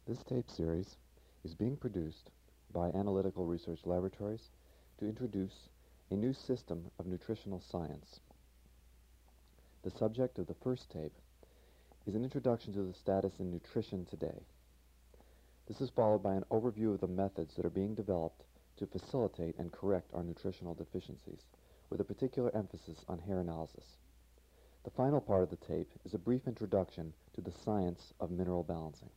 This tape series is being produced by Analytical Research Laboratories to introduce a new system of nutritional science. The subject of the first tape is an introduction to the status in nutrition today. This is followed by an overview of the methods that are being developed to facilitate and correct our nutritional deficiencies, with a particular emphasis on hair analysis. The final part of the tape is a brief introduction to the science of mineral balancing.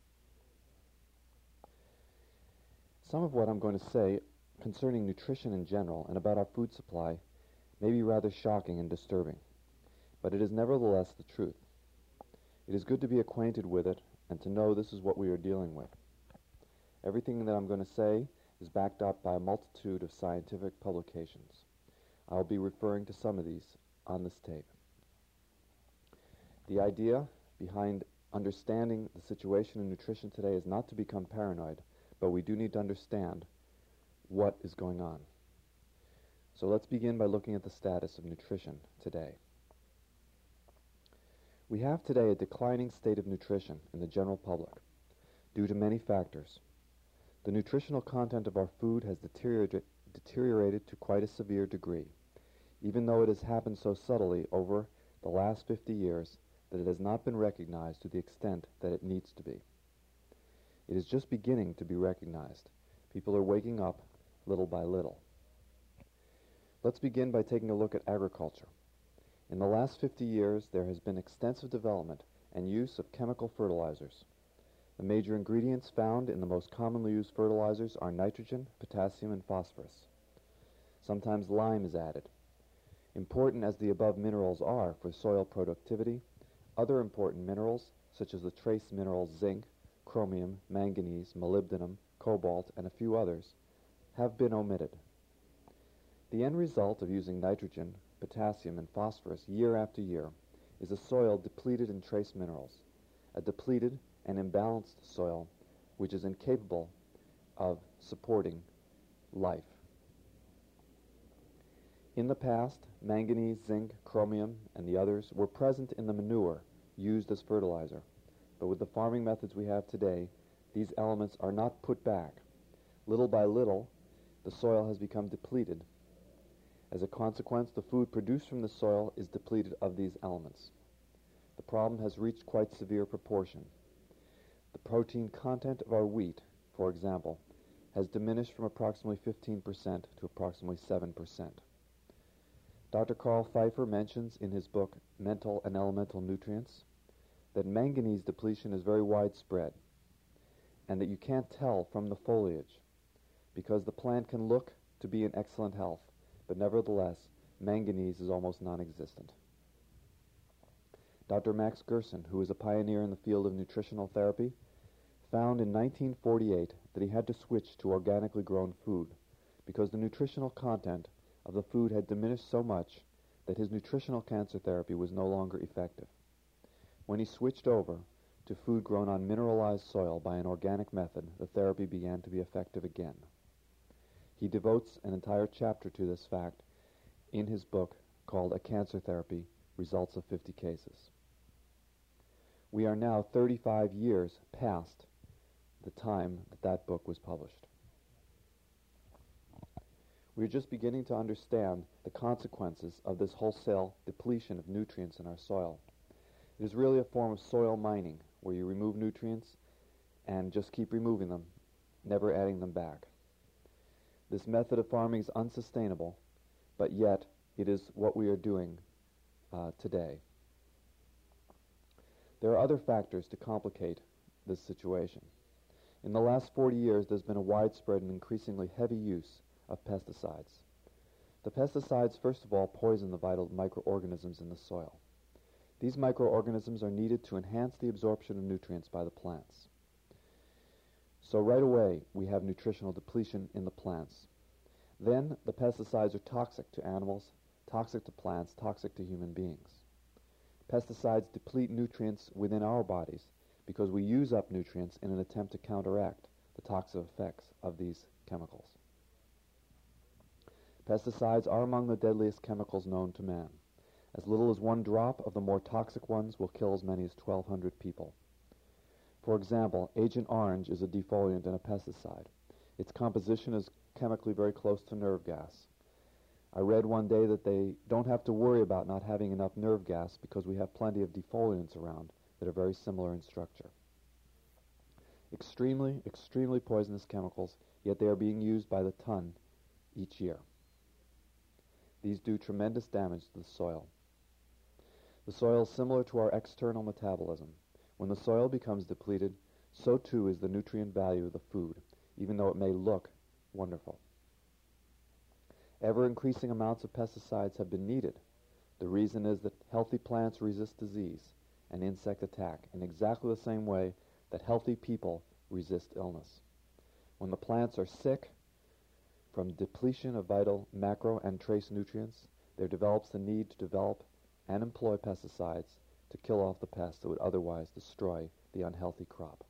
Some of what I'm going to say concerning nutrition in general and about our food supply may be rather shocking and disturbing, but it is nevertheless the truth. It is good to be acquainted with it and to know this is what we are dealing with. Everything that I'm going to say is backed up by a multitude of scientific publications. I'll be referring to some of these on this tape. The idea behind understanding the situation in nutrition today is not to become paranoid, but we do need to understand what is going on. So let's begin by looking at the status of nutrition today. We have today a declining state of nutrition in the general public due to many factors. The nutritional content of our food has deteriorated to quite a severe degree, even though it has happened so subtly over the last 50 years that it has not been recognized to the extent that it needs to be. It is just beginning to be recognized. People are waking up little by little. Let's begin by taking a look at agriculture. In the last 50 years, there has been extensive development and use of chemical fertilizers. The major ingredients found in the most commonly used fertilizers are nitrogen, potassium, and phosphorus. Sometimes lime is added. Important as the above minerals are for soil productivity, other important minerals, such as the trace minerals zinc, chromium, manganese, molybdenum, cobalt, and a few others, have been omitted. The end result of using nitrogen, potassium, and phosphorus year after year is a soil depleted in trace minerals, a depleted and imbalanced soil which is incapable of supporting life. In the past, manganese, zinc, chromium, and the others were present in the manure used as fertilizer, but with the farming methods we have today, these elements are not put back. Little by little, the soil has become depleted. As a consequence, the food produced from the soil is depleted of these elements. The problem has reached quite severe proportion. The protein content of our wheat, for example, has diminished from approximately 15% to approximately 7%. Dr. Carl Pfeiffer mentions in his book Mental and Elemental Nutrients that manganese depletion is very widespread and that you can't tell from the foliage because the plant can look to be in excellent health, but nevertheless, manganese is almost non-existent. Dr. Max Gerson, who is a pioneer in the field of nutritional therapy, found in 1948 that he had to switch to organically grown food because the nutritional content of the food had diminished so much that his nutritional cancer therapy was no longer effective. When he switched over to food grown on mineralized soil by an organic method, the therapy began to be effective again. He devotes an entire chapter to this fact in his book called A Cancer Therapy, Results of 50 Cases. We are now 35 years past the time that that book was published. We are just beginning to understand the consequences of this wholesale depletion of nutrients in our soil. It is really a form of soil mining, where you remove nutrients and just keep removing them, never adding them back. This method of farming is unsustainable, but yet it is what we are doing today. There are other factors to complicate this situation. In the last 40 years, there's been a widespread and increasingly heavy use of pesticides. The pesticides, first of all, poison the vital microorganisms in the soil. These microorganisms are needed to enhance the absorption of nutrients by the plants. So right away, we have nutritional depletion in the plants. Then the pesticides are toxic to animals, toxic to plants, toxic to human beings. Pesticides deplete nutrients within our bodies because we use up nutrients in an attempt to counteract the toxic effects of these chemicals. Pesticides are among the deadliest chemicals known to man. As little as one drop of the more toxic ones will kill as many as 1,200 people. For example, Agent Orange is a defoliant and a pesticide. Its composition is chemically very close to nerve gas. I read one day that they don't have to worry about not having enough nerve gas because we have plenty of defoliants around that are very similar in structure. Extremely, extremely poisonous chemicals, yet they are being used by the ton each year. These do tremendous damage to the soil. The soil is similar to our external metabolism. When the soil becomes depleted, so too is the nutrient value of the food, even though it may look wonderful. Ever-increasing amounts of pesticides have been needed. The reason is that healthy plants resist disease and insect attack in exactly the same way that healthy people resist illness. When the plants are sick from depletion of vital macro and trace nutrients, there develops the need to develop and employ pesticides to kill off the pests that would otherwise destroy the unhealthy crop.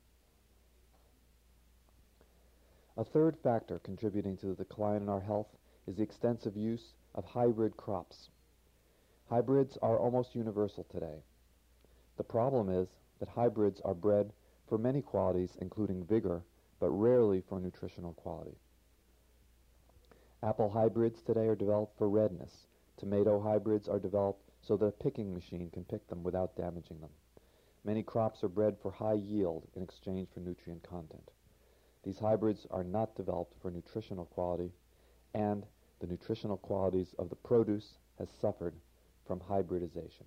A third factor contributing to the decline in our health is the extensive use of hybrid crops. Hybrids are almost universal today. The problem is that hybrids are bred for many qualities, including vigor, but rarely for nutritional quality. Apple hybrids today are developed for redness. Tomato hybrids are developed so that a picking machine can pick them without damaging them. Many crops are bred for high yield in exchange for nutrient content. These hybrids are not developed for nutritional quality, and the nutritional qualities of the produce has suffered from hybridization.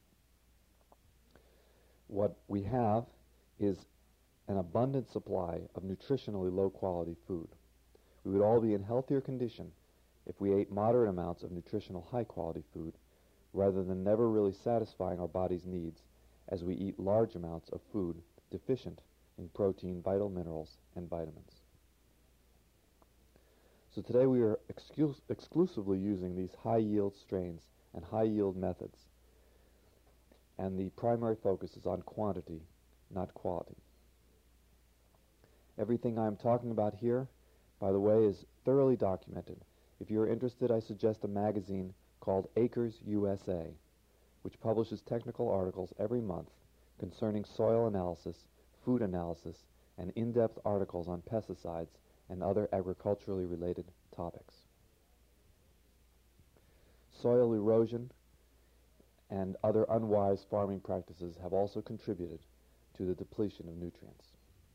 What we have is an abundant supply of nutritionally low-quality food. We would all be in healthier condition if we ate moderate amounts of nutritional high-quality food rather than never really satisfying our body's needs as we eat large amounts of food deficient in protein, vital minerals, and vitamins. So today we are exclusively using these high-yield strains and high-yield methods, and the primary focus is on quantity, not quality. Everything I'm talking about here, by the way, is thoroughly documented. If you're interested, I suggest a magazine called Acres USA, which publishes technical articles every month concerning soil analysis, food analysis, and in-depth articles on pesticides and other agriculturally related topics. Soil erosion and other unwise farming practices have also contributed to the depletion of nutrients.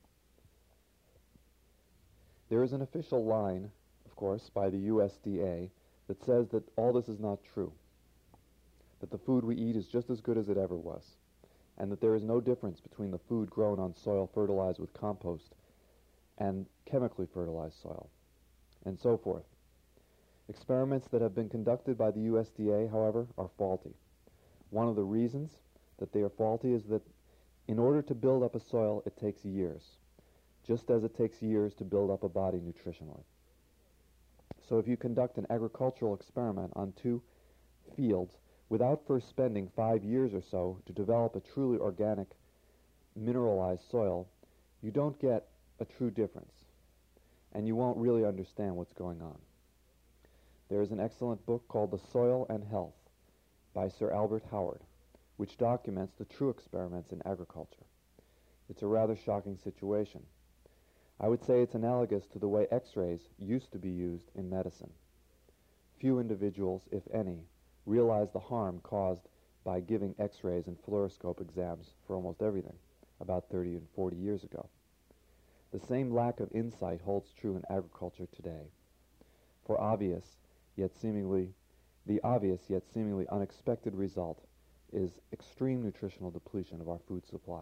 There is an official line, of course, by the USDA that says that all this is not true, that the food we eat is just as good as it ever was, and that there is no difference between the food grown on soil fertilized with compost and chemically fertilized soil, and so forth. Experiments that have been conducted by the USDA, however, are faulty. One of the reasons that they are faulty is that in order to build up a soil, it takes years, just as it takes years to build up a body nutritionally. So if you conduct an agricultural experiment on 2 fields without first spending 5 years or so to develop a truly organic, mineralized soil, you don't get a true difference, and you won't really understand what's going on. There is an excellent book called The Soil and Health by Sir Albert Howard, which documents the true experiments in agriculture. It's a rather shocking situation. I would say it's analogous to the way X-rays used to be used in medicine. Few individuals, if any, realize the harm caused by giving X-rays and fluoroscope exams for almost everything about 30 and 40 years ago. The same lack of insight holds true in agriculture today. For the obvious yet seemingly unexpected result is extreme nutritional depletion of our food supply.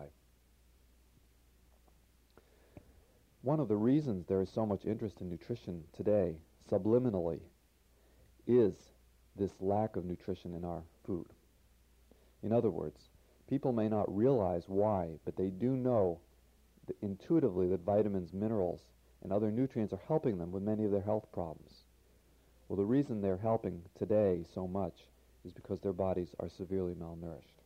One of the reasons there is so much interest in nutrition today, subliminally, is this lack of nutrition in our food. In other words, people may not realize why, but they do know intuitively that vitamins, minerals, and other nutrients are helping them with many of their health problems. Well, the reason they're helping today so much is because their bodies are severely malnourished.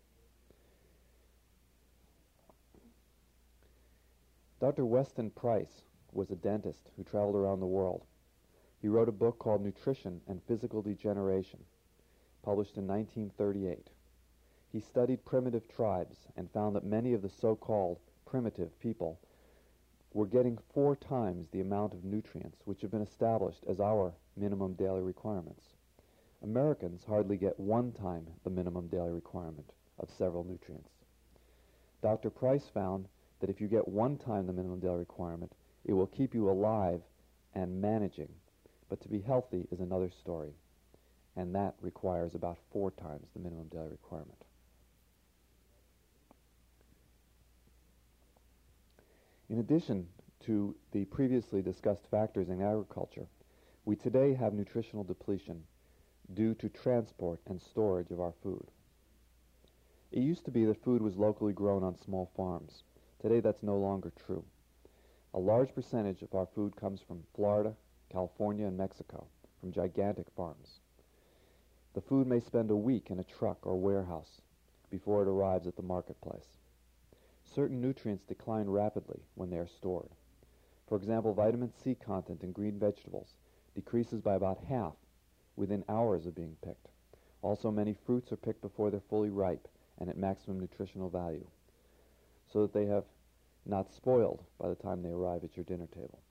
Dr. Weston Price was a dentist who traveled around the world. He wrote a book called Nutrition and Physical Degeneration, published in 1938. He studied primitive tribes and found that many of the so-called primitive people were getting 4 times the amount of nutrients which have been established as our minimum daily requirements. Americans hardly get 1 time the minimum daily requirement of several nutrients. Dr. Price found that if you get 1 time the minimum daily requirement, it will keep you alive and managing. But to be healthy is another story, and that requires about 4 times the minimum daily requirement. In addition to the previously discussed factors in agriculture, we today have nutritional depletion due to transport and storage of our food. It used to be that food was locally grown on small farms. Today that's no longer true. A large percentage of our food comes from Florida, California, and Mexico, from gigantic farms. The food may spend a week in a truck or warehouse before it arrives at the marketplace. Certain nutrients decline rapidly when they are stored. For example, vitamin C content in green vegetables decreases by about half within hours of being picked. Also, many fruits are picked before they're fully ripe and at maximum nutritional value, so that they have not spoiled by the time they arrive at your dinner table.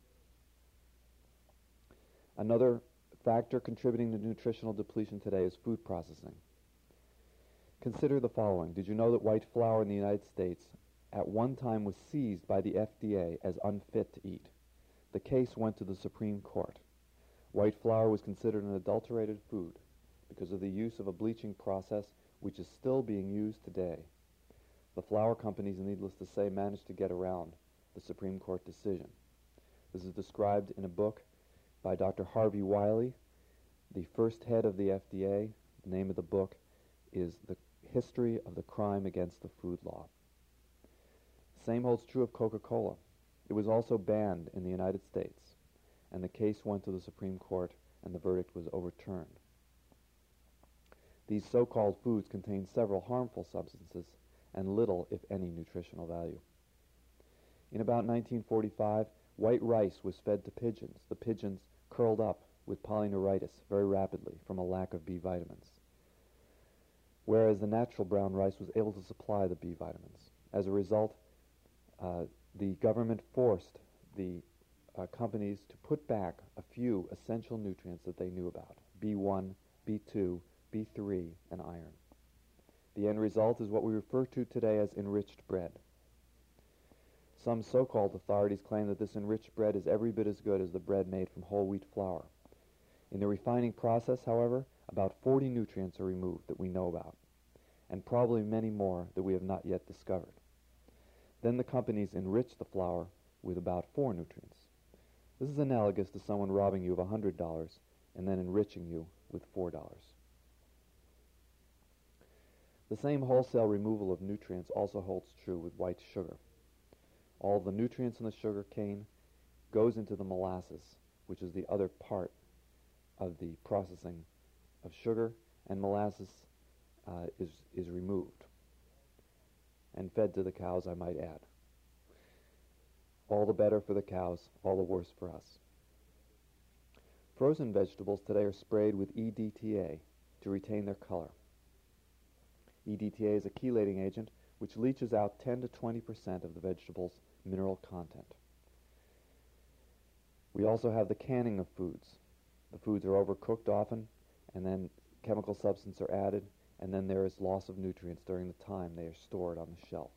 Another factor contributing to nutritional depletion today is food processing. Consider the following. Did you know that white flour in the United States at one time was seized by the FDA as unfit to eat? The case went to the Supreme Court. White flour was considered an adulterated food because of the use of a bleaching process which is still being used today. The flour companies, needless to say, managed to get around the Supreme Court decision. This is described in a book by Dr. Harvey Wiley, the first head of the FDA. The name of the book is The History of the Crime Against the Food Law. Same holds true of Coca-Cola. It was also banned in the United States, and the case went to the Supreme Court, and the verdict was overturned. These so-called foods contain several harmful substances and little, if any, nutritional value. In about 1945, white rice was fed to pigeons. The pigeons curled up with polyneuritis very rapidly from a lack of B vitamins, whereas the natural brown rice was able to supply the B vitamins. As a result, the government forced the companies to put back a few essential nutrients that they knew about: B1, B2, B3, and iron. The end result is what we refer to today as enriched bread. Some so-called authorities claim that this enriched bread is every bit as good as the bread made from whole wheat flour. In the refining process, however, about 40 nutrients are removed that we know about, and probably many more that we have not yet discovered. Then the companies enrich the flour with about 4 nutrients. This is analogous to someone robbing you of $100 and then enriching you with $4. The same wholesale removal of nutrients also holds true with white sugar. All the nutrients in the sugar cane goes into the molasses, which is the other part of the processing of sugar, and molasses is removed and fed to the cows, I might add. All the better for the cows, all the worse for us. Frozen vegetables today are sprayed with EDTA to retain their color. EDTA is a chelating agent which leaches out 10 to 20% of the vegetable's mineral content. We also have the canning of foods. The foods are overcooked often, and then chemical substances are added, and then there is loss of nutrients during the time they are stored on the shelf.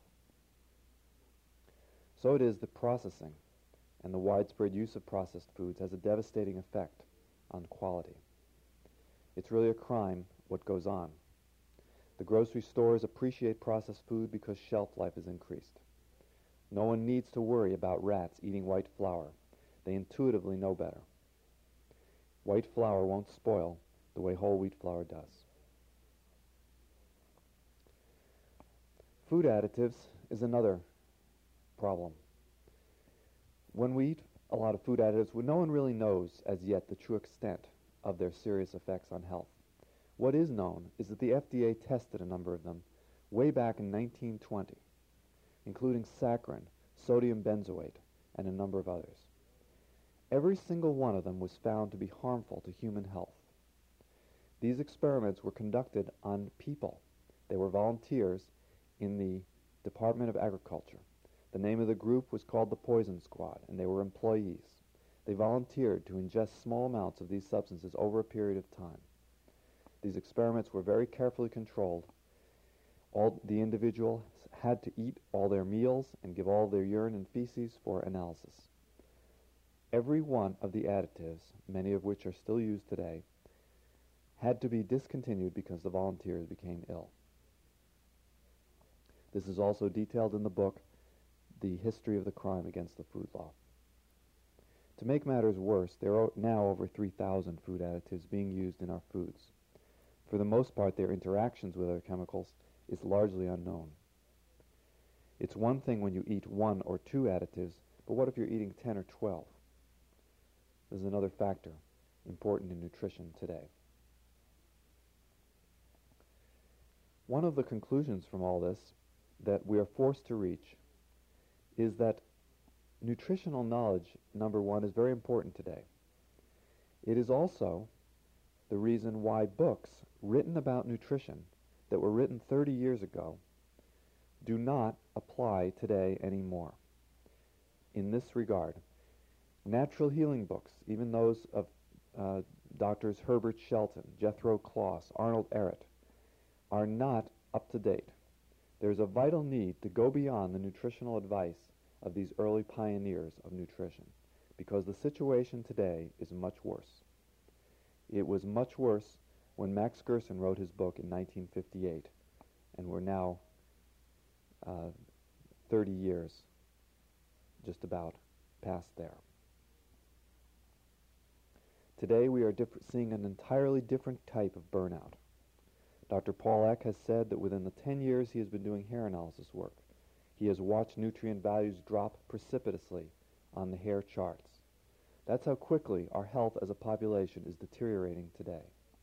So it is that processing and the widespread use of processed foods has a devastating effect on quality. It's really a crime what goes on. The grocery stores appreciate processed food because shelf life is increased. No one needs to worry about rats eating white flour. They intuitively know better. White flour won't spoil the way whole wheat flour does. Food additives is another problem. When we eat a lot of food additives, no one really knows as yet the true extent of their serious effects on health. What is known is that the FDA tested a number of them way back in 1920, including saccharin, sodium benzoate, and a number of others. Every single one of them was found to be harmful to human health. These experiments were conducted on people. They were volunteers in the Department of Agriculture. The name of the group was called the Poison Squad, and they were employees. They volunteered to ingest small amounts of these substances over a period of time. These experiments were very carefully controlled. The individuals had to eat all their meals and give all their urine and feces for analysis. Every one of the additives, many of which are still used today, had to be discontinued because the volunteers became ill. This is also detailed in the book, The History of the Crime Against the Food Law. To make matters worse, there are now over 3,000 food additives being used in our foods. For the most part, their interactions with other chemicals is largely unknown. It's one thing when you eat 1 or 2 additives, but what if you're eating 10 or 12? This is another factor important in nutrition today. One of the conclusions from all this that we are forced to reach is that nutritional knowledge, number one, is very important today. It is also the reason why books written about nutrition that were written 30 years ago do not apply today anymore. In this regard, natural healing books, even those of Doctors Herbert Shelton, Jethro Kloss, Arnold Ehret, are not up to date. There's a vital need to go beyond the nutritional advice of these early pioneers of nutrition, because the situation today is much worse. It was much worse when Max Gerson wrote his book in 1958, and we're now 30 years just about past there. Today we are seeing an entirely different type of burnout. Dr. Paul Eck has said that within the 10 years he has been doing hair analysis work, he has watched nutrient values drop precipitously on the hair charts. That's how quickly our health as a population is deteriorating today.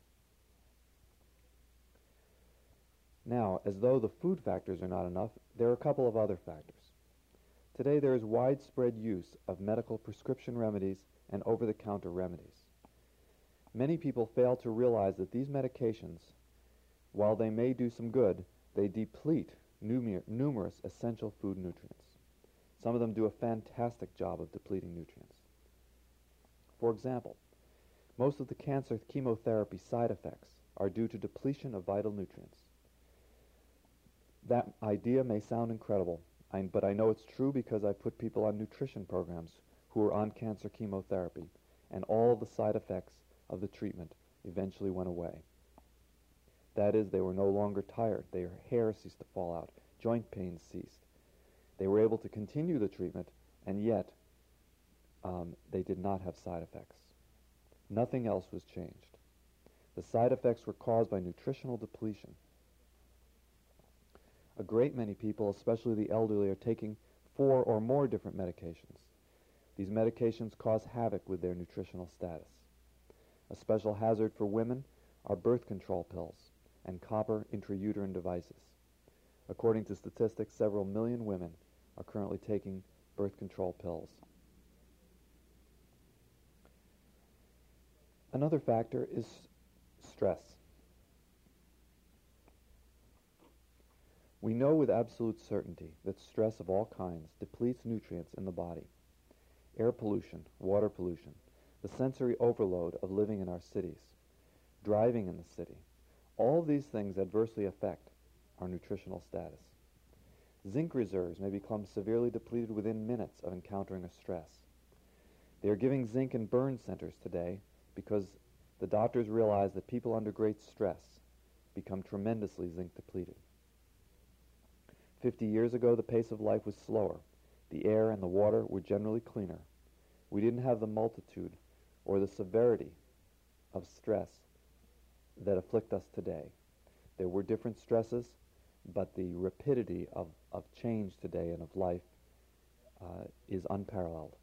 Now, as though the food factors are not enough, there are a couple of other factors. Today there is widespread use of medical prescription remedies and over-the-counter remedies. Many people fail to realize that these medications, while they may do some good, they deplete numerous essential food nutrients. Some of them do a fantastic job of depleting nutrients. For example, most of the cancer chemotherapy side effects are due to depletion of vital nutrients. That idea may sound incredible, but I know it's true because I put people on nutrition programs who are on cancer chemotherapy, and all the side effects of the treatment eventually went away. That is, they were no longer tired. Their hair ceased to fall out. Joint pains ceased. They were able to continue the treatment, and yet they did not have side effects. Nothing else was changed. The side effects were caused by nutritional depletion. A great many people, especially the elderly, are taking 4 or more different medications. These medications cause havoc with their nutritional status. A special hazard for women are birth control pills and copper intrauterine devices. According to statistics, several million women are currently taking birth control pills. Another factor is stress. We know with absolute certainty that stress of all kinds depletes nutrients in the body. Air pollution, water pollution, the sensory overload of living in our cities, driving in the city, all of these things adversely affect our nutritional status. Zinc reserves may become severely depleted within minutes of encountering a stress. They are giving zinc in burn centers today because the doctors realize that people under great stress become tremendously zinc depleted. 50 years ago, the pace of life was slower. The air and the water were generally cleaner. We didn't have the multitude or the severity of stress that afflict us today. There were different stresses, but the rapidity of change today and of life is unparalleled.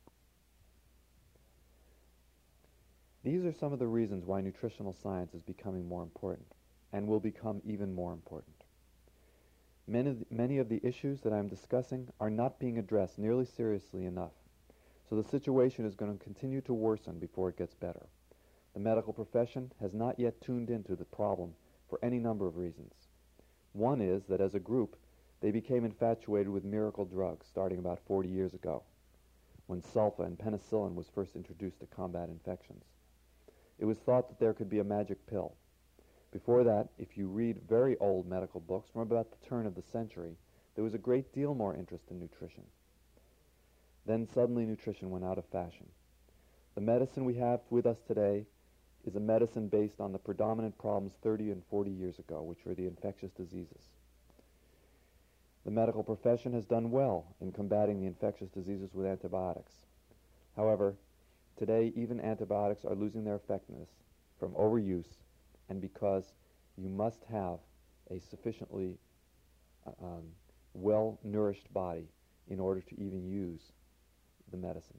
These are some of the reasons why nutritional science is becoming more important and will become even more important. Many of the issues that I'm discussing are not being addressed nearly seriously enough, so the situation is going to continue to worsen before it gets better. The medical profession has not yet tuned into the problem for any number of reasons. One is that as a group, They became infatuated with miracle drugs starting about 40 years ago, when sulfa and penicillin was first introduced to combat infections. It was thought that there could be a magic pill. Before that, if you read very old medical books from about the turn of the century, there was a great deal more interest in nutrition. Then suddenly nutrition went out of fashion. The medicine we have with us today is a medicine based on the predominant problems 30 and 40 years ago, which were the infectious diseases. The medical profession has done well in combating the infectious diseases with antibiotics. However, today even antibiotics are losing their effectiveness from overuse and because you must have a sufficiently well-nourished body in order to even use the medicine.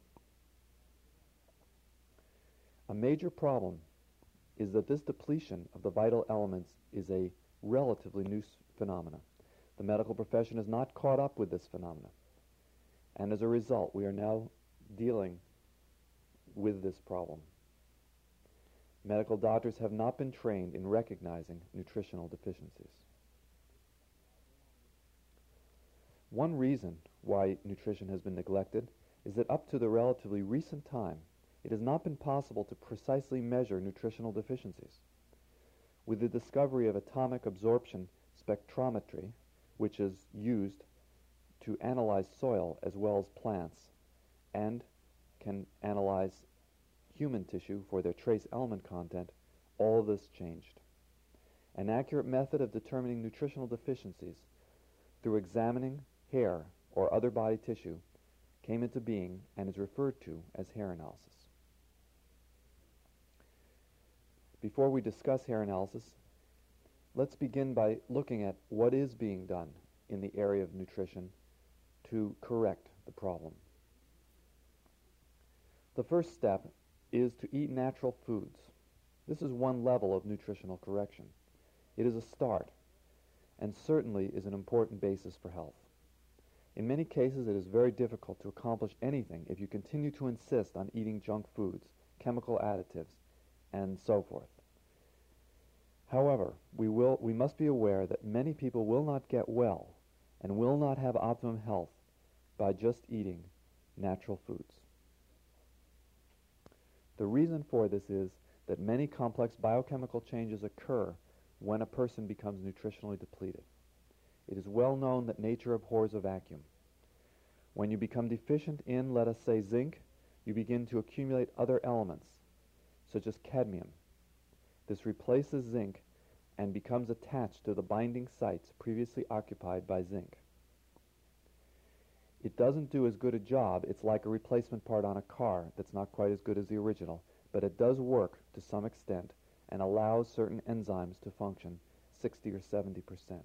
A major problem is that this depletion of the vital elements is a relatively new phenomena. The medical profession has not caught up with this phenomena, and as a result, we are now dealing with this problem. Medical doctors have not been trained in recognizing nutritional deficiencies. One reason why nutrition has been neglected is that up to the relatively recent time, it has not been possible to precisely measure nutritional deficiencies. With the discovery of atomic absorption spectrometry, which is used to analyze soil as well as plants and can analyze human tissue for their trace element content, all of this changed. An accurate method of determining nutritional deficiencies through examining hair or other body tissue came into being and is referred to as hair analysis. Before we discuss hair analysis, let's begin by looking at what is being done in the area of nutrition to correct the problem. The first step is to eat natural foods. This is one level of nutritional correction. It is a start, and certainly is an important basis for health. In many cases, it is very difficult to accomplish anything if you continue to insist on eating junk foods, chemical additives, and so forth. However, we must be aware that many people will not get well and will not have optimum health by just eating natural foods. The reason for this is that many complex biochemical changes occur when a person becomes nutritionally depleted. It is well known that nature abhors a vacuum. When you become deficient in, let us say, zinc, you begin to accumulate other elements, such as cadmium. This replaces zinc and becomes attached to the binding sites previously occupied by zinc. It doesn't do as good a job. It's like a replacement part on a car that's not quite as good as the original, but it does work to some extent and allows certain enzymes to function 60 or 70%.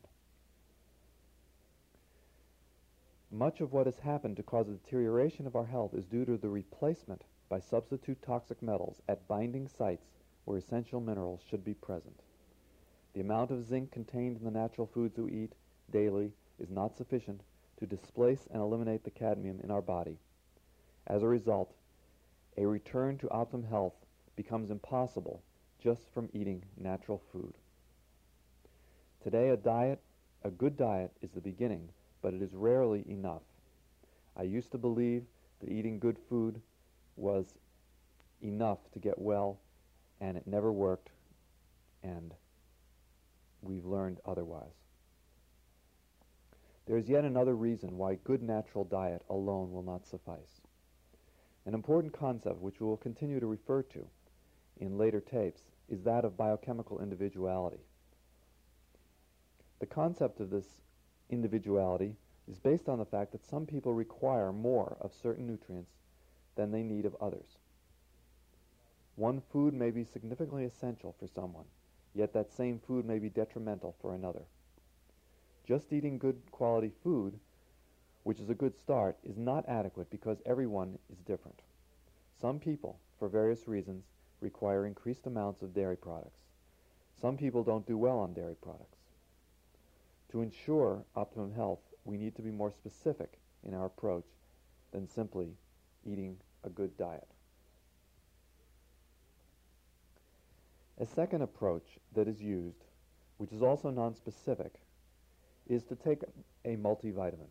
Much of what has happened to cause the deterioration of our health is due to the replacement by substitute toxic metals at binding sites where essential minerals should be present. The amount of zinc contained in the natural foods we eat daily is not sufficient to displace and eliminate the cadmium in our body. As a result, a return to optimum health becomes impossible just from eating natural food. Today, a good diet is the beginning, but it is rarely enough. I used to believe that eating good food was enough to get well, and it never worked, and we've learned otherwise. There is yet another reason why good natural diet alone will not suffice. An important concept which we will continue to refer to in later tapes is that of biochemical individuality. The concept of this individuality is based on the fact that some people require more of certain nutrients than they need of others. One food may be significantly essential for someone, yet that same food may be detrimental for another. Just eating good quality food, which is a good start, is not adequate because everyone is different. Some people, for various reasons, require increased amounts of dairy products. Some people don't do well on dairy products. To ensure optimum health, we need to be more specific in our approach than simply eating a good diet. A second approach that is used, which is also non-specific, is to take a multivitamin.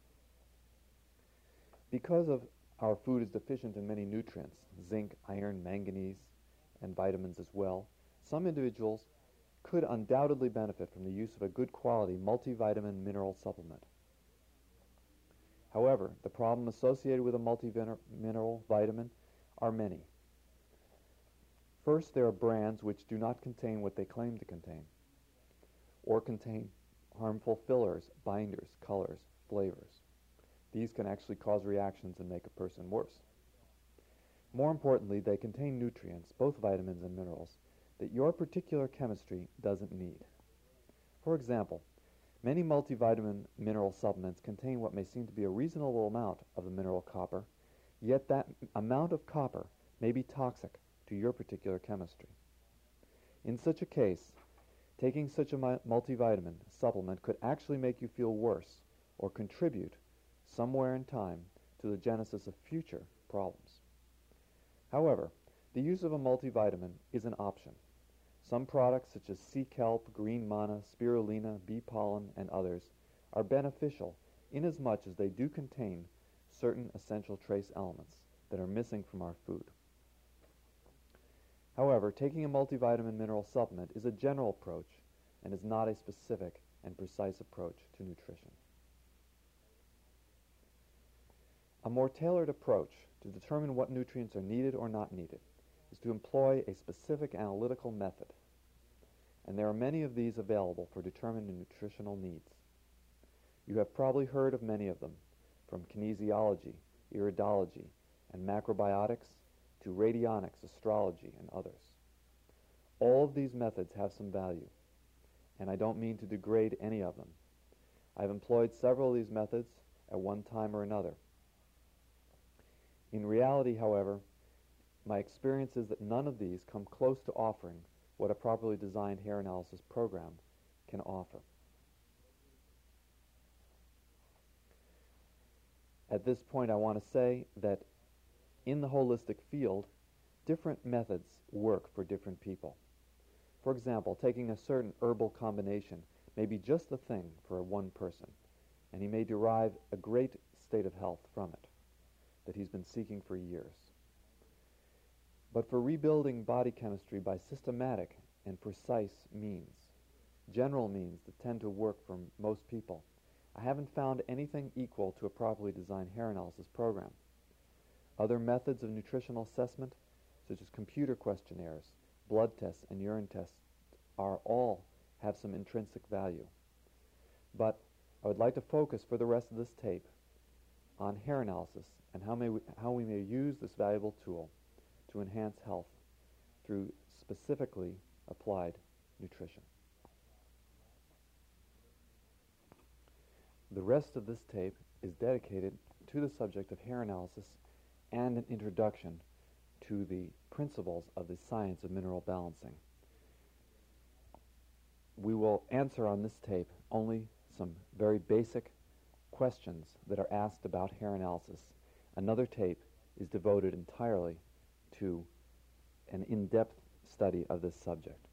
Because of our food is deficient in many nutrients, zinc, iron, manganese, and vitamins as well, some individuals could undoubtedly benefit from the use of a good quality multivitamin mineral supplement. However, the problem associated with a multi-mineral vitamin are many. First, there are brands which do not contain what they claim to contain, or contain harmful fillers, binders, colors, flavors. These can actually cause reactions and make a person worse. More importantly, they contain nutrients, both vitamins and minerals, that your particular chemistry doesn't need. For example, many multivitamin mineral supplements contain what may seem to be a reasonable amount of the mineral copper, yet that amount of copper may be toxic to your particular chemistry. In such a case, taking such a multivitamin supplement could actually make you feel worse or contribute somewhere in time to the genesis of future problems. However, the use of a multivitamin is an option. Some products such as sea kelp, green manna, spirulina, bee pollen, and others are beneficial inasmuch as they do contain certain essential trace elements that are missing from our food. However, taking a multivitamin mineral supplement is a general approach and is not a specific and precise approach to nutrition. A more tailored approach to determine what nutrients are needed or not needed is to employ a specific analytical method, and there are many of these available for determining nutritional needs. You have probably heard of many of them, from kinesiology, iridology, and macrobiotics to radionics, astrology, and others. All of these methods have some value, and I don't mean to degrade any of them. I've employed several of these methods at one time or another. In reality, however, my experience is that none of these come close to offering what a properly designed hair analysis program can offer. At this point, I want to say that in the holistic field, different methods work for different people. For example, taking a certain herbal combination may be just the thing for one person, and he may derive a great state of health from it that he's been seeking for years. But for rebuilding body chemistry by systematic and precise means, general means that tend to work for most people, I haven't found anything equal to a properly designed hair analysis program. Other methods of nutritional assessment, such as computer questionnaires, blood tests, and urine tests, all have some intrinsic value. But I would like to focus for the rest of this tape on hair analysis and how we may use this valuable tool to enhance health through specifically applied nutrition. The rest of this tape is dedicated to the subject of hair analysis and an introduction to the principles of the science of mineral balancing. We will answer on this tape only some very basic questions that are asked about hair analysis. Another tape is devoted entirely to an in-depth study of this subject.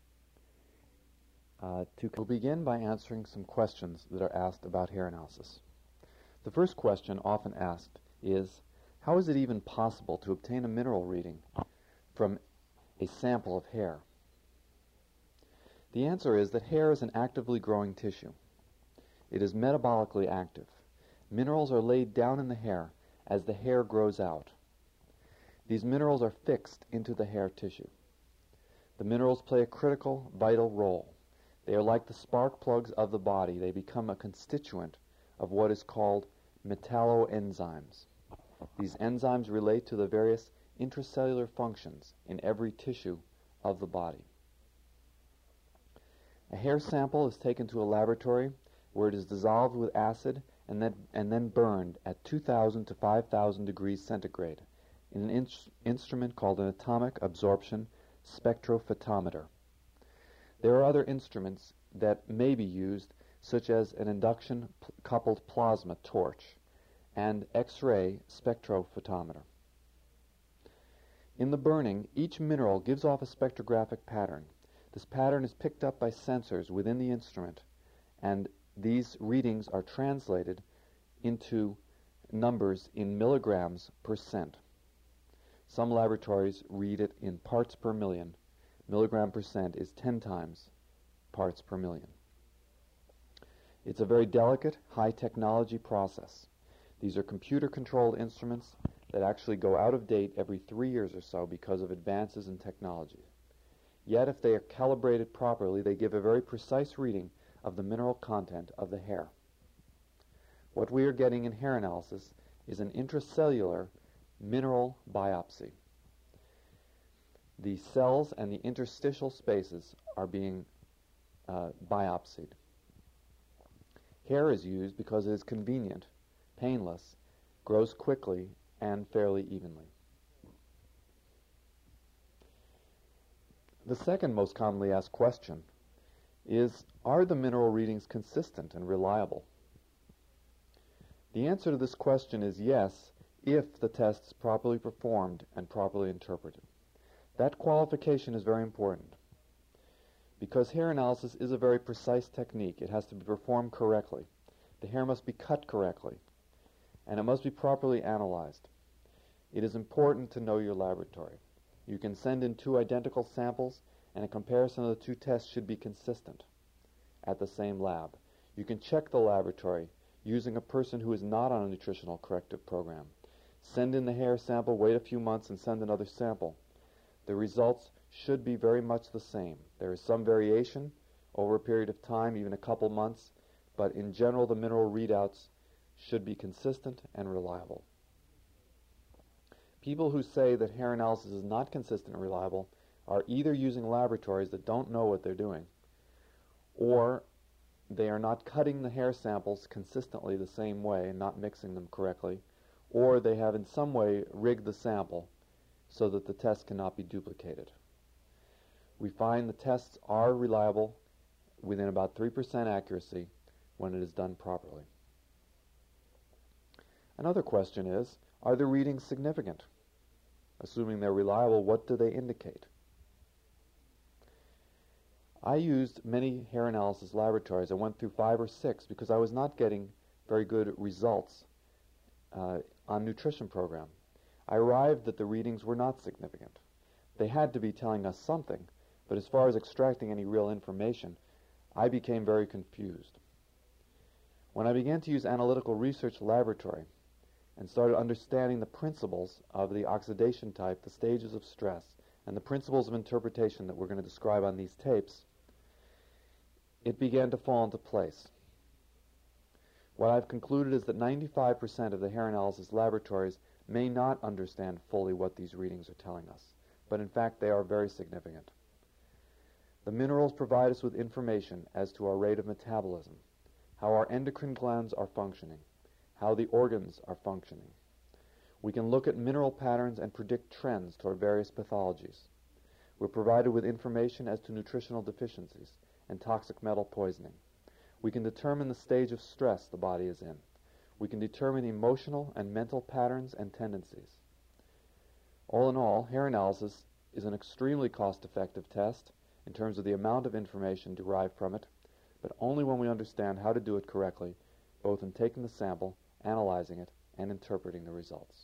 We'll begin by answering some questions that are asked about hair analysis. The first question often asked is, how is it even possible to obtain a mineral reading from a sample of hair? The answer is that hair is an actively growing tissue. It is metabolically active. Minerals are laid down in the hair as the hair grows out. These minerals are fixed into the hair tissue. The minerals play a critical, vital role. They are like the spark plugs of the body. They become a constituent of what is called metalloenzymes. These enzymes relate to the various intracellular functions in every tissue of the body. A hair sample is taken to a laboratory where it is dissolved with acid and then burned at 2,000 to 5,000 degrees centigrade in an instrument called an atomic absorption spectrophotometer. There are other instruments that may be used, such as an induction-coupled plasma torch and X-ray spectrophotometer. In the burning, each mineral gives off a spectrographic pattern. This pattern is picked up by sensors within the instrument, and these readings are translated into numbers in milligrams per cent. Some laboratories read it in parts per million. Milligram per cent is 10 times parts per million. It's a very delicate, high-technology process. These are computer-controlled instruments that actually go out of date every 3 years or so because of advances in technology. Yet, if they are calibrated properly, they give a very precise reading of the mineral content of the hair. What we are getting in hair analysis is an intracellular mineral biopsy. The cells and the interstitial spaces are being biopsied. Hair is used because it is convenient, painless, grows quickly, and fairly evenly. The second most commonly asked question is, are the mineral readings consistent and reliable? The answer to this question is yes, if the test is properly performed and properly interpreted. That qualification is very important. Because hair analysis is a very precise technique, it has to be performed correctly. The hair must be cut correctly, and it must be properly analyzed. It is important to know your laboratory. You can send in 2 identical samples, and a comparison of the 2 tests should be consistent at the same lab. You can check the laboratory using a person who is not on a nutritional corrective program. Send in the hair sample, wait a few months, and send another sample. The results should be very much the same. There is some variation over a period of time, even a couple months, but in general the mineral readouts should be consistent and reliable. People who say that hair analysis is not consistent and reliable are either using laboratories that don't know what they're doing, or they are not cutting the hair samples consistently the same way and not mixing them correctly, or they have in some way rigged the sample so that the test cannot be duplicated. We find the tests are reliable within about 3% accuracy when it is done properly. Another question is, are the readings significant? Assuming they're reliable, what do they indicate? I used many hair analysis laboratories. I went through 5 or 6 because I was not getting very good results on nutrition program. I arrived that the readings were not significant. They had to be telling us something, but as far as extracting any real information, I became very confused. When I began to use analytical research laboratory and started understanding the principles of the oxidation type, the stages of stress, and the principles of interpretation that we're going to describe on these tapes, it began to fall into place. What I've concluded is that 95% of the hair analysis laboratories may not understand fully what these readings are telling us, but in fact they are very significant. The minerals provide us with information as to our rate of metabolism, how our endocrine glands are functioning, how the organs are functioning. We can look at mineral patterns and predict trends toward various pathologies. We're provided with information as to nutritional deficiencies and toxic metal poisoning. We can determine the stage of stress the body is in. We can determine emotional and mental patterns and tendencies. All in all, hair analysis is an extremely cost-effective test in terms of the amount of information derived from it, but only when we understand how to do it correctly, both in taking the sample, analyzing it, and interpreting the results.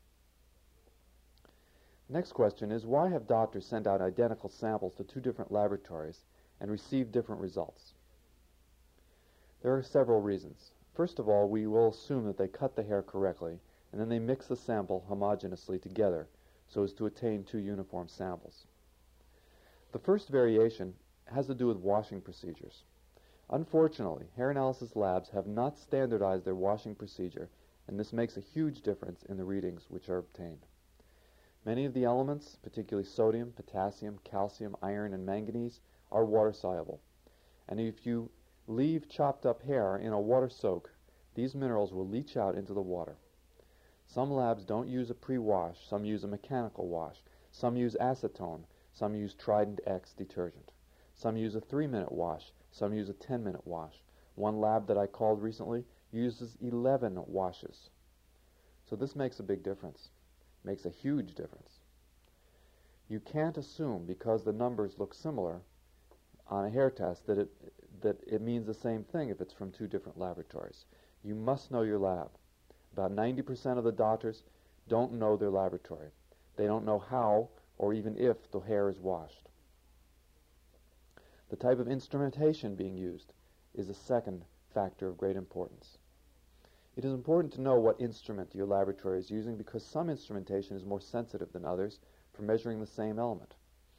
The next question is, why have doctors sent out identical samples to 2 different laboratories and received different results? There are several reasons. First of all, we will assume that they cut the hair correctly, and then they mix the sample homogeneously together so as to attain 2 uniform samples. The first variation has to do with washing procedures. Unfortunately, hair analysis labs have not standardized their washing procedure, and this makes a huge difference in the readings which are obtained. Many of the elements, particularly sodium, potassium, calcium, iron, and manganese, are water-soluble. And if you leave chopped up hair in a water soak, these minerals will leach out into the water. Some labs don't use a pre-wash, some use a mechanical wash, some use acetone, some use Trident X detergent. Some use a 3-minute wash, some use a 10-minute wash. One lab that I called recently uses 11 washes. So this makes a big difference, makes a huge difference. You can't assume, because the numbers look similar on a hair test, that that it means the same thing if it's from two different laboratories. You must know your lab. About 90% of the doctors don't know their laboratory. They don't know how or even if the hair is washed. The type of instrumentation being used is a second factor of great importance. It is important to know what instrument your laboratory is using because some instrumentation is more sensitive than others for measuring the same element.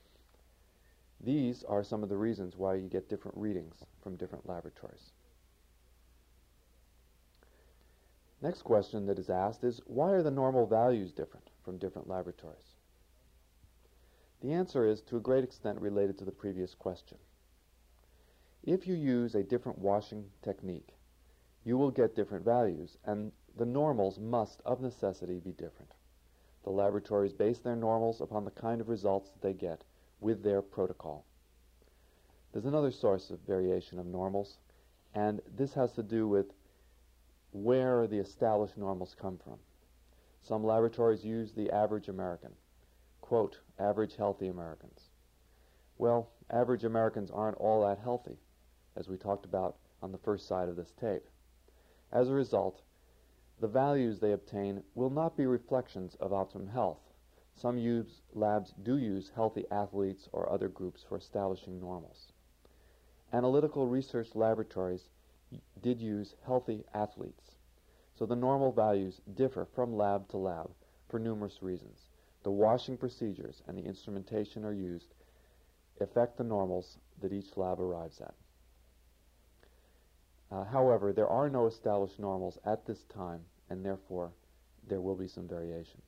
These are some of the reasons why you get different readings from different laboratories. Next question that is asked is, why are the normal values different from different laboratories? The answer is, to a great extent, related to the previous question. If you use a different washing technique, you will get different values, and the normals must, of necessity, be different. The laboratories base their normals upon the kind of results that they get with their protocol. There's another source of variation of normals, and this has to do with where the established normals come from. Some laboratories use the average American. Quote, average healthy Americans. Well, average Americans aren't all that healthy, as we talked about on the first side of this tape. As a result, the values they obtain will not be reflections of optimum health. Some labs do use healthy athletes or other groups for establishing normals. Analytical research laboratories did use healthy athletes, so the normal values differ from lab to lab for numerous reasons. The washing procedures and the instrumentation are used affect the normals that each lab arrives at. However, there are no established normals at this time, and therefore there will be some variation.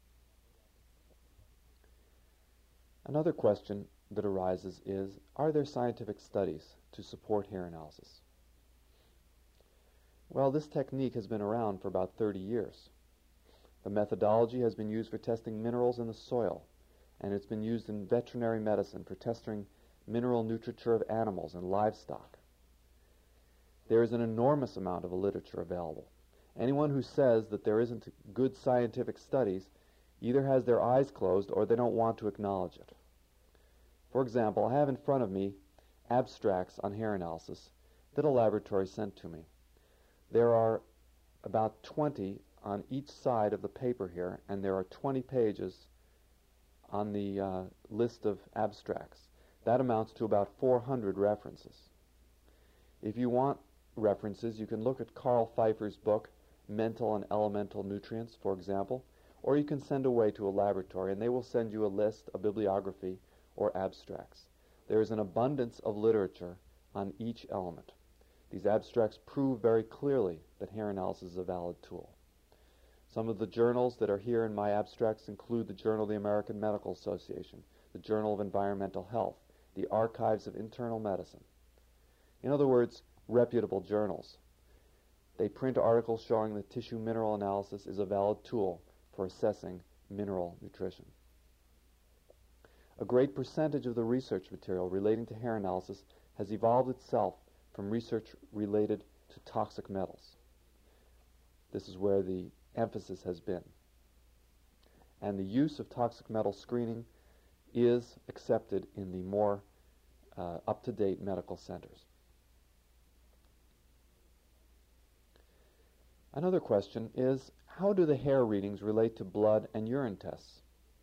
Another question that arises is, are there scientific studies to support hair analysis? Well, this technique has been around for about 30 years. The methodology has been used for testing minerals in the soil, and it's been used in veterinary medicine for testing mineral nutriture of animals and livestock. There is an enormous amount of literature available. Anyone who says that there isn't good scientific studies either has their eyes closed or they don't want to acknowledge it. For example, I have in front of me abstracts on hair analysis that a laboratory sent to me. There are about 20 on each side of the paper here, and there are 20 pages on the list of abstracts. That amounts to about 400 references. If you want references, you can look at Carl Pfeiffer's book, Mental and Elemental Nutrients, for example, or you can send away to a laboratory and they will send you a list, a bibliography, or abstracts. There is an abundance of literature on each element. These abstracts prove very clearly that hair analysis is a valid tool. Some of the journals that are here in my abstracts include the Journal of the American Medical Association, the Journal of Environmental Health, the Archives of Internal Medicine. In other words, reputable journals. They print articles showing that tissue mineral analysis is a valid tool for assessing mineral nutrition. A great percentage of the research material relating to hair analysis has evolved itself from research related to toxic metals. This is where the emphasis has been. And the use of toxic metal screening is accepted in the more up-to-date medical centers. Another question is, how do the hair readings relate to blood and urine tests?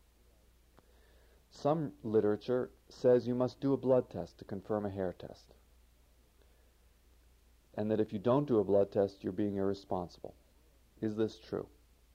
Some literature says you must do a blood test to confirm a hair test, and that if you don't do a blood test, you're being irresponsible. Is this true?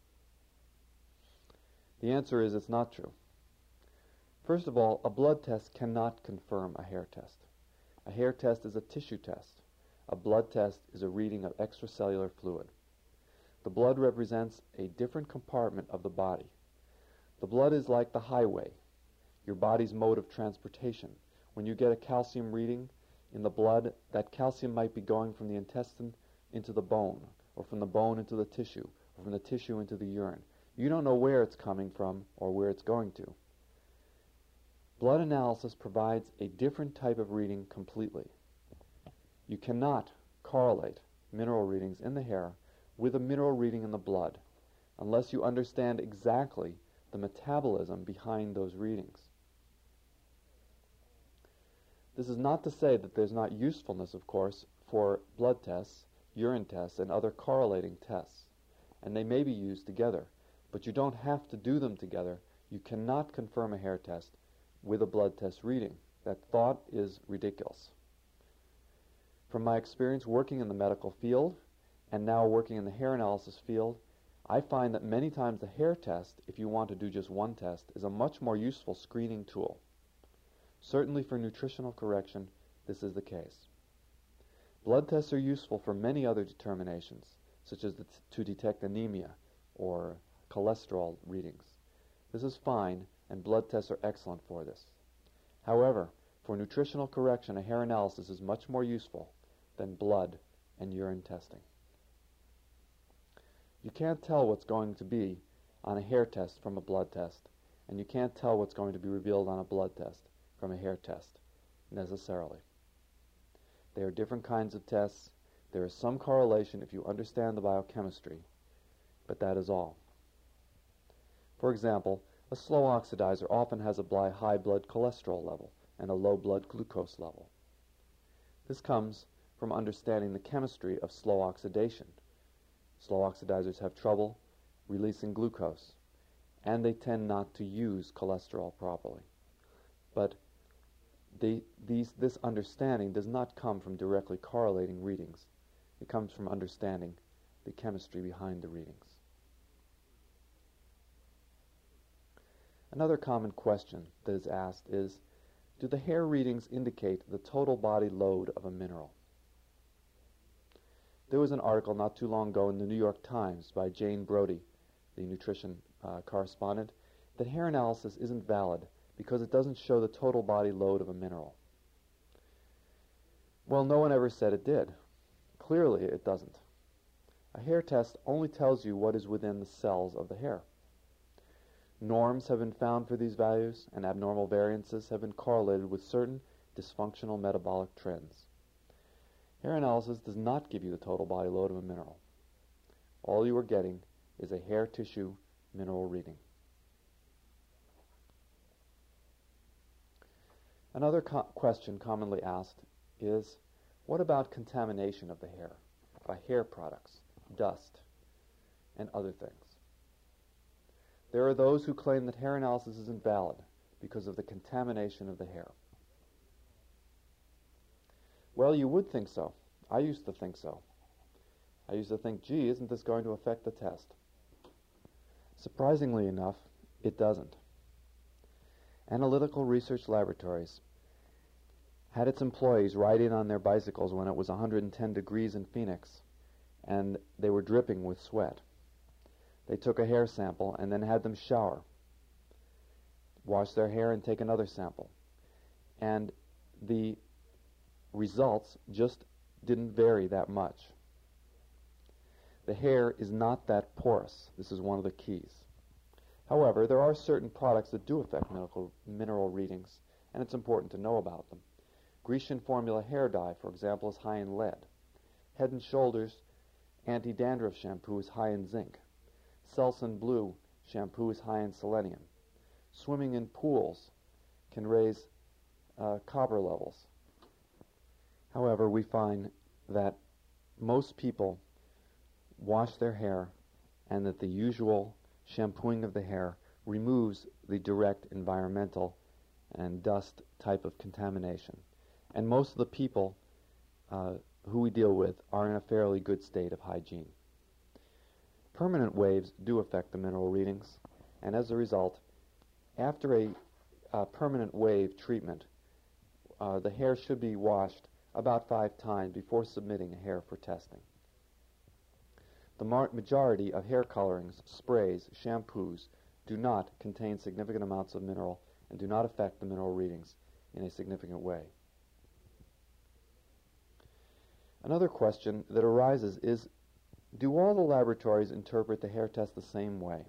The answer is it's not true. First of all, a blood test cannot confirm a hair test. A hair test is a tissue test. A blood test is a reading of extracellular fluid. The blood represents a different compartment of the body. The blood is like the highway, your body's mode of transportation. When you get a calcium reading in the blood, that calcium might be going from the intestine into the bone, or from the bone into the tissue, or from the tissue into the urine. You don't know where it's coming from or where it's going to. Blood analysis provides a different type of reading completely. You cannot correlate mineral readings in the hair with a mineral reading in the blood unless you understand exactly the metabolism behind those readings. This is not to say that there's not usefulness, of course, for blood tests, urine tests, and other correlating tests, and they may be used together, but you don't have to do them together. You cannot confirm a hair test with a blood test reading. That thought is ridiculous. From my experience working in the medical field and now working in the hair analysis field, I find that many times the hair test, if you want to do just one test, is a much more useful screening tool. Certainly for nutritional correction, this is the case. Blood tests are useful for many other determinations, such as to detect anemia or cholesterol readings. This is fine, and blood tests are excellent for this. However, for nutritional correction, a hair analysis is much more useful than blood and urine testing. You can't tell what's going to be on a hair test from a blood test, and you can't tell what's going to be revealed on a blood test from a hair test, necessarily. They are different kinds of tests. There is some correlation if you understand the biochemistry, but that is all. For example, a slow oxidizer often has a high blood cholesterol level and a low blood glucose level. This comes from understanding the chemistry of slow oxidation. Slow oxidizers have trouble releasing glucose, and they tend not to use cholesterol properly. But this understanding does not come from directly correlating readings. It comes from understanding the chemistry behind the readings. Another common question that is asked is, do the hair readings indicate the total body load of a mineral? There was an article not too long ago in the New York Times by Jane Brody, the nutrition correspondent, that hair analysis isn't valid because it doesn't show the total body load of a mineral. Well, no one ever said it did. Clearly, it doesn't. A hair test only tells you what is within the cells of the hair. Norms have been found for these values, and abnormal variances have been correlated with certain dysfunctional metabolic trends. Hair analysis does not give you the total body load of a mineral. All you are getting is a hair tissue mineral reading. Another question commonly asked is, what about contamination of the hair by hair products, dust, and other things? There are those who claim that hair analysis is invalid because of the contamination of the hair. Well, you would think so. I used to think so. I used to think, gee, isn't this going to affect the test? Surprisingly enough, it doesn't. Analytical Research Laboratories had its employees ride in on their bicycles when it was 110 degrees in Phoenix, and they were dripping with sweat. They took a hair sample and then had them shower, wash their hair, and take another sample. And the results just didn't vary that much. The hair is not that porous. This is one of the keys. However, there are certain products that do affect mineral readings, and it's important to know about them. Grecian Formula hair dye, for example, is high in lead. Head & Shoulders anti-dandruff shampoo is high in zinc. Selsun Blue shampoo is high in selenium. Swimming in pools can raise copper levels. However, we find that most people wash their hair and that the usual shampooing of the hair removes the direct environmental and dust type of contamination. And most of the people who we deal with are in a fairly good state of hygiene. Permanent waves do affect the mineral readings, and as a result, after a permanent wave treatment, the hair should be washed about 5 times before submitting a hair for testing. The majority of hair colorings, sprays, shampoos do not contain significant amounts of mineral and do not affect the mineral readings in a significant way. Another question that arises is, do all the laboratories interpret the hair test the same way?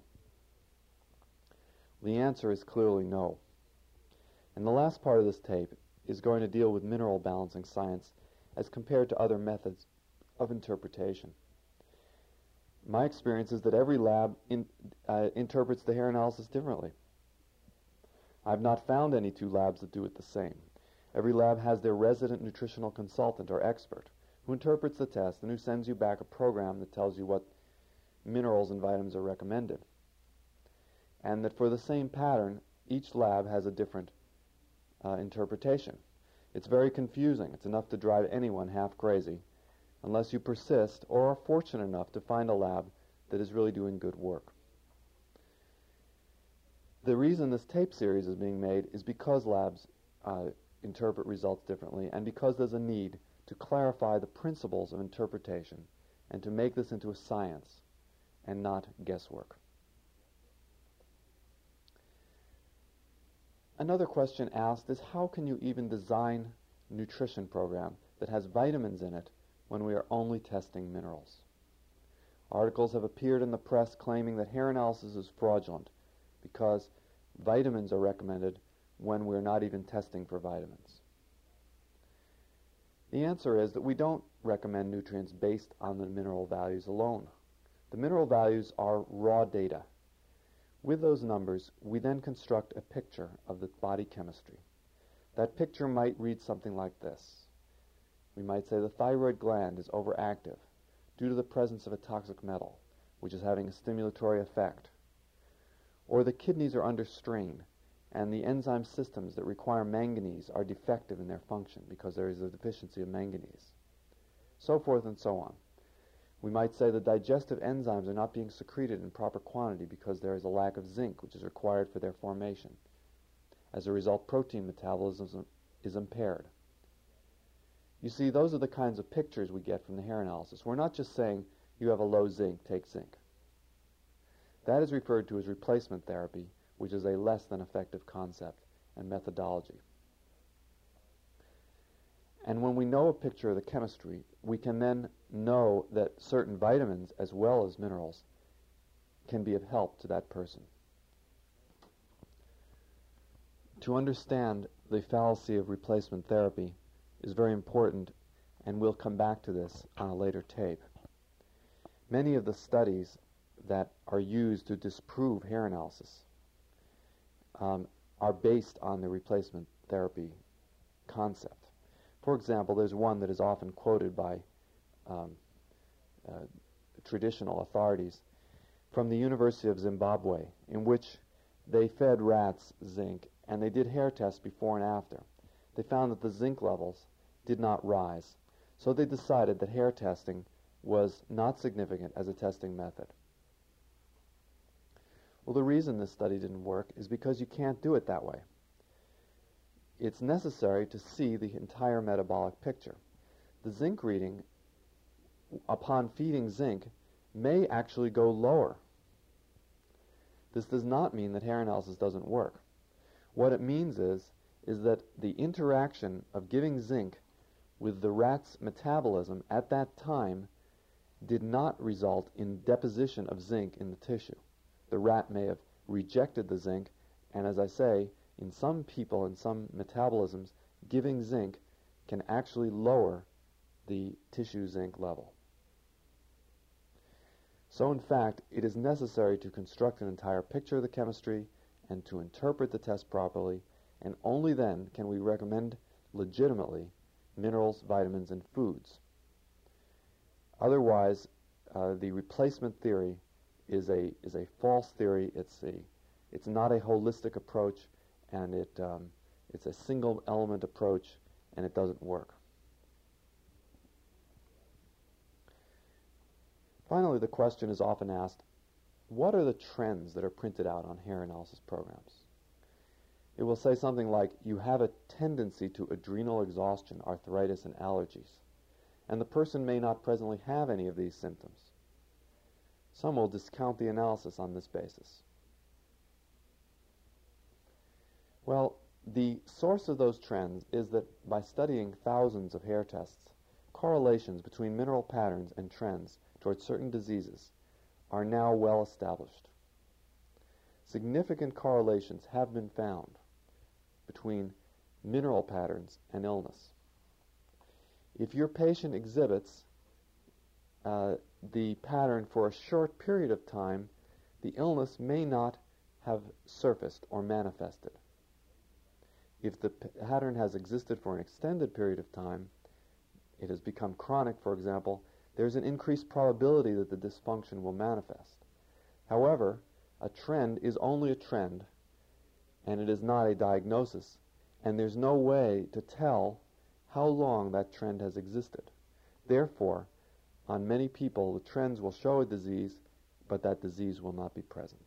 The answer is clearly no. And the last part of this tape is going to deal with mineral balancing science as compared to other methods of interpretation. My experience is that every lab interprets the hair analysis differently. I've not found any 2 labs that do it the same. Every lab has their resident nutritional consultant or expert who interprets the test and who sends you back a program that tells you what minerals and vitamins are recommended. And that for the same pattern, each lab has a different interpretation. It's very confusing. It's enough to drive anyone half crazy unless you persist or are fortunate enough to find a lab that is really doing good work. The reason this tape series is being made is because labs interpret results differently and because there's a need to clarify the principles of interpretation and to make this into a science and not guesswork. Another question asked is, how can you even design a nutrition program that has vitamins in it when we are only testing minerals? Articles have appeared in the press claiming that hair analysis is fraudulent because vitamins are recommended when we're not even testing for vitamins. The answer is that we don't recommend nutrients based on the mineral values alone. The mineral values are raw data. With those numbers, we then construct a picture of the body chemistry. That picture might read something like this. We might say the thyroid gland is overactive due to the presence of a toxic metal, which is having a stimulatory effect. Or the kidneys are under strain, and the enzyme systems that require manganese are defective in their function because there is a deficiency of manganese. So forth and so on. We might say the digestive enzymes are not being secreted in proper quantity because there is a lack of zinc, which is required for their formation. As a result, protein metabolism is impaired. You see, those are the kinds of pictures we get from the hair analysis. We're not just saying, you have a low zinc, take zinc. That is referred to as replacement therapy, which is a less than effective concept and methodology. And when we know a picture of the chemistry, we can then know that certain vitamins as well as minerals can be of help to that person. To understand the fallacy of replacement therapy is very important, and we'll come back to this on a later tape. Many of the studies that are used to disprove hair analysis are based on the replacement therapy concept. For example, there's one that is often quoted by traditional authorities from the University of Zimbabwe, in which they fed rats zinc and they did hair tests before and after. They found that the zinc levels did not rise, so they decided that hair testing was not significant as a testing method. Well, the reason this study didn't work is because you can't do it that way. It's necessary to see the entire metabolic picture. The zinc reading, upon feeding zinc, may actually go lower. This does not mean that hair analysis doesn't work. What it means is that the interaction of giving zinc with the rat's metabolism at that time did not result in deposition of zinc in the tissue. The rat may have rejected the zinc, and as I say, in some people, in some metabolisms, giving zinc can actually lower the tissue zinc level. So in fact, it is necessary to construct an entire picture of the chemistry and to interpret the test properly, and only then can we recommend legitimately minerals, vitamins, and foods. Otherwise, the replacement theory is a false theory. It's not a holistic approach, and it's a single element approach, and it doesn't work. Finally, the question is often asked, what are the trends that are printed out on hair analysis programs? It will say something like, you have a tendency to adrenal exhaustion, arthritis, and allergies, and the person may not presently have any of these symptoms. Some will discount the analysis on this basis. Well, the source of those trends is that by studying thousands of hair tests, correlations between mineral patterns and trends towards certain diseases are now well established. Significant correlations have been found between mineral patterns and illness. If your patient exhibits the pattern for a short period of time, the illness may not have surfaced or manifested. If the pattern has existed for an extended period of time, it has become chronic, for example, there's an increased probability that the dysfunction will manifest. However, a trend is only a trend, and it is not a diagnosis, and there's no way to tell how long that trend has existed. Therefore, on many people, the trends will show a disease, but that disease will not be present.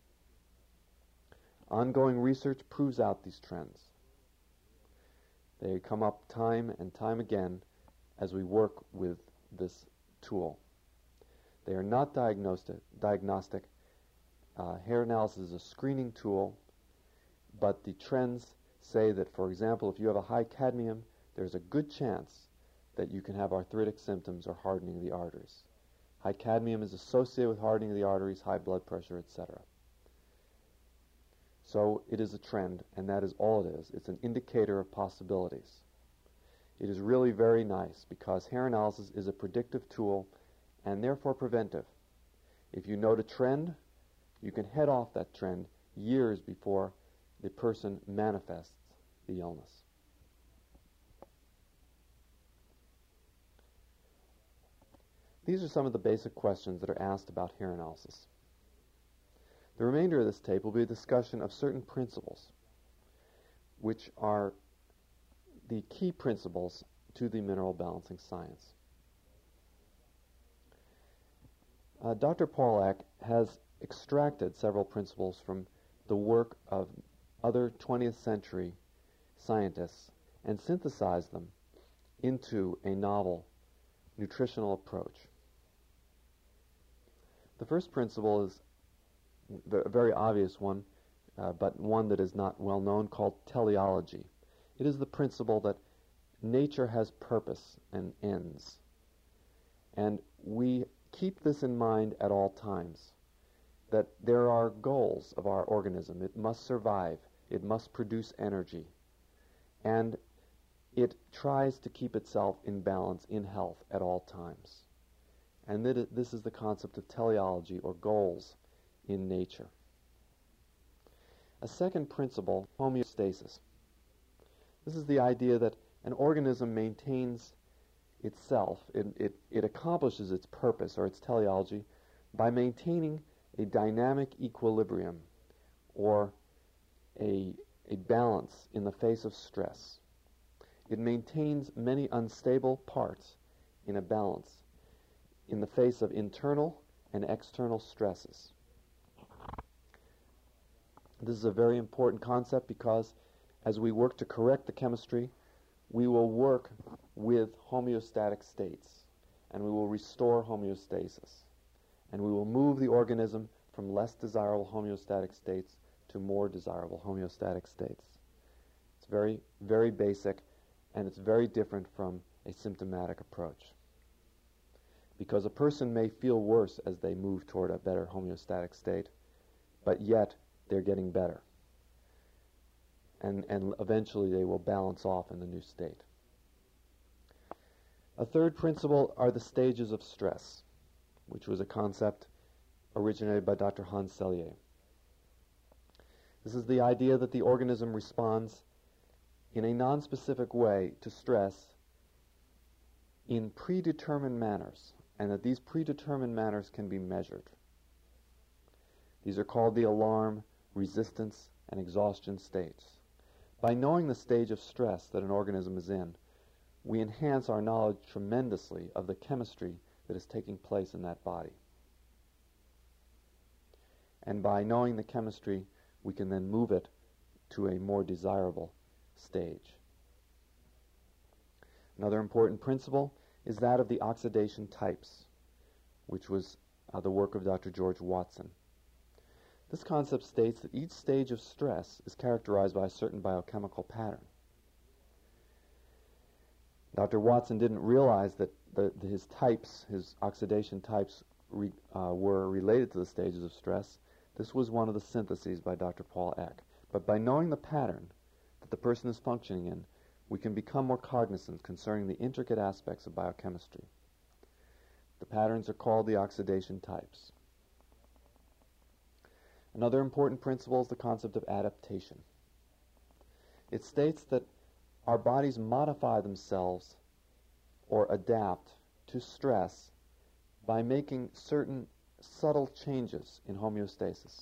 Ongoing research proves out these trends. They come up time and time again as we work with this tool. They are not diagnostic. Hair analysis is a screening tool, but the trends say that, for example, if you have a high cadmium, there's a good chance that you can have arthritic symptoms or hardening of the arteries. High cadmium is associated with hardening of the arteries, high blood pressure, etc. So it is a trend, and that is all it is. It's an indicator of possibilities. It is really very nice because hair analysis is a predictive tool and therefore preventive. If you note a trend, you can head off that trend years before the person manifests the illness. These are some of the basic questions that are asked about hair analysis. The remainder of this tape will be a discussion of certain principles, which are the key principles to the mineral balancing science. Dr. Paul Eck has extracted several principles from the work of other 20th century scientists and synthesized them into a novel nutritional approach. The first principle is a very obvious one, but one that is not well known, called teleology. It is the principle that nature has purpose and ends. And we keep this in mind at all times, that there are goals of our organism. It must survive. It must produce energy. And it tries to keep itself in balance, in health, at all times. And this is the concept of teleology, or goals in nature. A second principle, homeostasis. This is the idea that an organism maintains itself, it accomplishes its purpose or its teleology by maintaining a dynamic equilibrium or a balance in the face of stress. It maintains many unstable parts in a balance in the face of internal and external stresses. This is a very important concept because as we work to correct the chemistry, we will work with homeostatic states, and we will restore homeostasis, and we will move the organism from less desirable homeostatic states to more desirable homeostatic states. It's very, very basic, and it's very different from a symptomatic approach. Because a person may feel worse as they move toward a better homeostatic state, but yet they're getting better. And eventually they will balance off in the new state. A third principle are the stages of stress, which was a concept originated by Dr. Hans Selye. This is the idea that the organism responds in a non-specific way to stress in predetermined manners, and that these predetermined manners can be measured. These are called the alarm, resistance, and exhaustion states. By knowing the stage of stress that an organism is in, we enhance our knowledge tremendously of the chemistry that is taking place in that body. And by knowing the chemistry, we can then move it to a more desirable stage. Another important principle is that of the oxidation types, which was the work of Dr. George Watson. This concept states that each stage of stress is characterized by a certain biochemical pattern. Dr. Watson didn't realize that his types, his oxidation types, were related to the stages of stress. This was one of the syntheses by Dr. Paul Eck. But by knowing the pattern that the person is functioning in, we can become more cognizant concerning the intricate aspects of biochemistry. The patterns are called the oxidation types. Another important principle is the concept of adaptation. It states that our bodies modify themselves or adapt to stress by making certain subtle changes in homeostasis.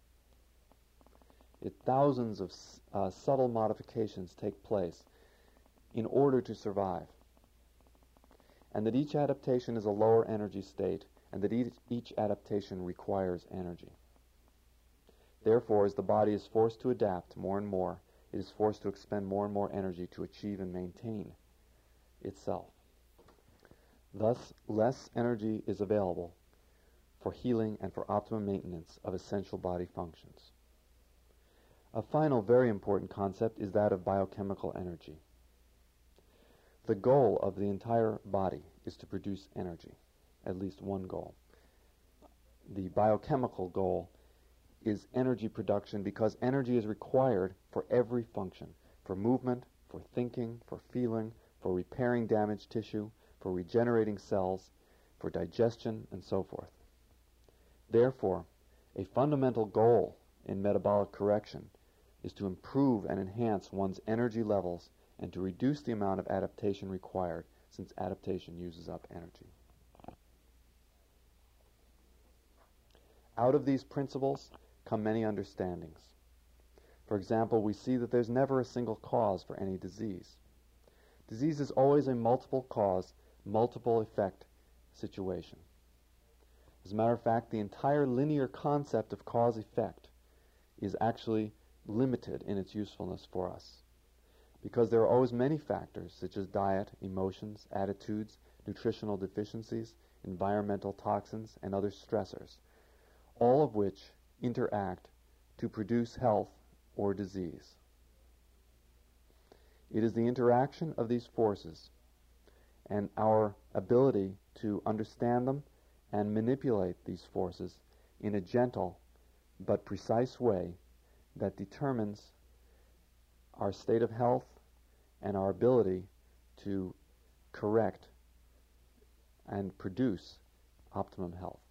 Thousands of subtle modifications take place in order to survive, and that each adaptation is a lower energy state, and that each adaptation requires energy. Therefore, as the body is forced to adapt more and more, it is forced to expend more and more energy to achieve and maintain itself. Thus, less energy is available for healing and for optimum maintenance of essential body functions. A final very important concept is that of biochemical energy. The goal of the entire body is to produce energy, at least one goal. The biochemical goal is energy production because energy is required for every function, for movement, for thinking, for feeling, for repairing damaged tissue, for regenerating cells, for digestion, and so forth. Therefore, a fundamental goal in metabolic correction is to improve and enhance one's energy levels and to reduce the amount of adaptation required, since adaptation uses up energy. Out of these principles come many understandings. For example, we see that there's never a single cause for any disease. Disease is always a multiple cause, multiple effect situation. As a matter of fact, the entire linear concept of cause-effect is actually limited in its usefulness for us, because there are always many factors such as diet, emotions, attitudes, nutritional deficiencies, environmental toxins, and other stressors, all of which interact to produce health or disease. It is the interaction of these forces and our ability to understand them and manipulate these forces in a gentle but precise way that determines our state of health and our ability to correct and produce optimum health.